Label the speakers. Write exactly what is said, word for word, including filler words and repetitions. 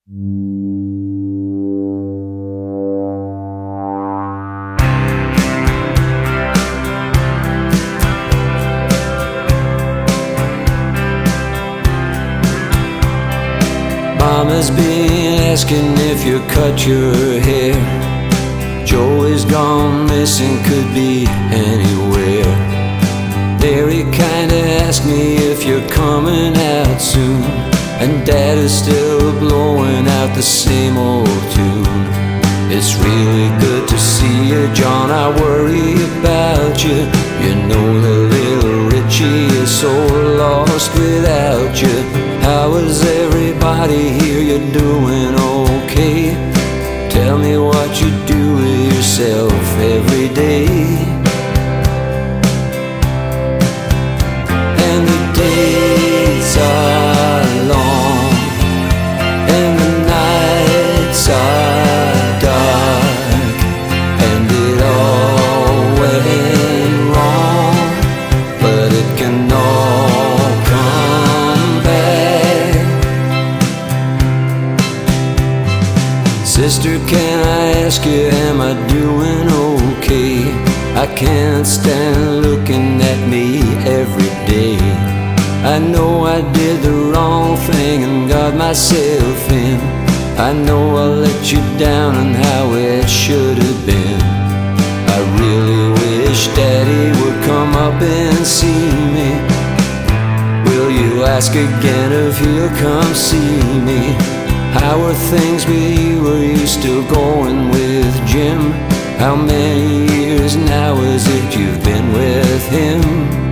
Speaker 1: Mama's been asking if you cut your hair. Joey's gone missing, could be anywhere. Larry kinda asked me if you're coming out soon, and Dad is still blowing out the same old tune. It's really good to see you, John, I worry about you. You know that little Richie is so lost without you. How is everybody here? You're doing okay? Tell me what you do with yourself every day. And the days are long, and the nights are dark, and it all went wrong, but it can all come back. Sister, can I ask you, am I doing okay? I can't stand looking at me every day. I know I did the wrong thing and got myself in. I know I let you down and how it should have been. I really wish Daddy would come up and see me. Will you ask again if he'll come see me? How are things with you? Are you still going with Jim? How many years now is it you've been with him?